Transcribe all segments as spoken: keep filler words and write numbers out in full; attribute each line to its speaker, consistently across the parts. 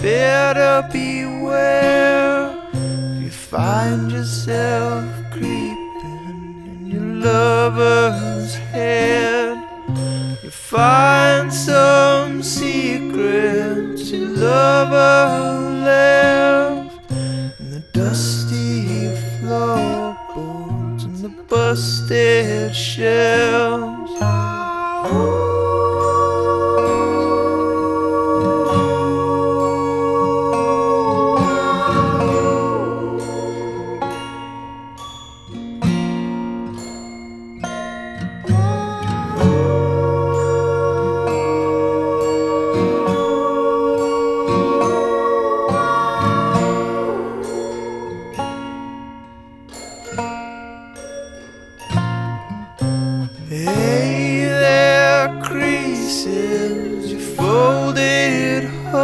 Speaker 1: better beware if you find yourself creeping in your lover's head. You find some secrets your lover left in the dusty floorboards and the busted shelves. Hey there, creases you folded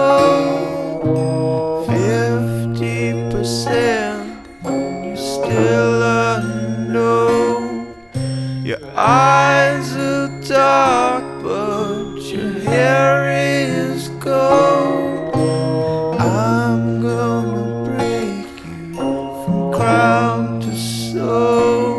Speaker 1: home. Fifty percent you're still unknown. Your eyes are dark, but your hair is gold. I'm gonna break you from crown to soul.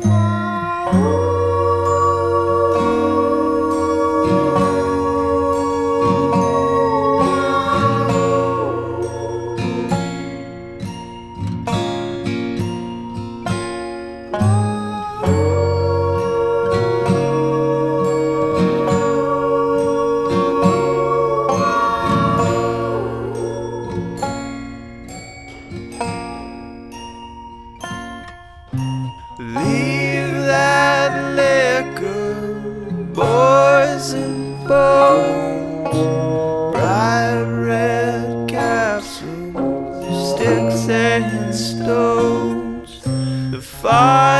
Speaker 1: Leave that liquor, boys and bones, bright red castles, sticks and stones. The fire